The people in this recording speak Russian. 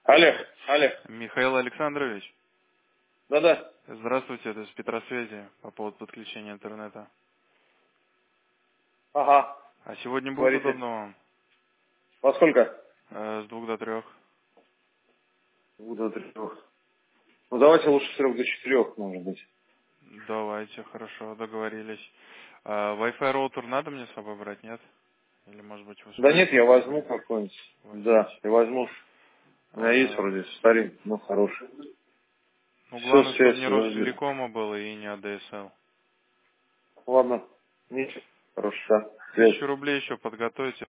Олег, Михаил Александрович, да-да. здравствуйте, это с Петросвязи по поводу подключения интернета. Ага, А сегодня будет говорите. удобно вам? Во сколько? С 2 до 3. До 3. Ну, давайте лучше с 3 до 4, может быть. Давайте, хорошо, договорились. Wi-Fi роутер надо мне с собой брать, нет? Или, может быть, вы Да нет, сможете я возьму подобрать? какой-нибудь. Да, Возьмите. я возьму. У меня есть А, вроде старинный, но хороший. Ну, Все, главное, чтобы связь не возьму. Ростелекома было и не ADSL. Ладно. Ничего. Хорошо, да. Связь. 1000 рублей еще подготовьте.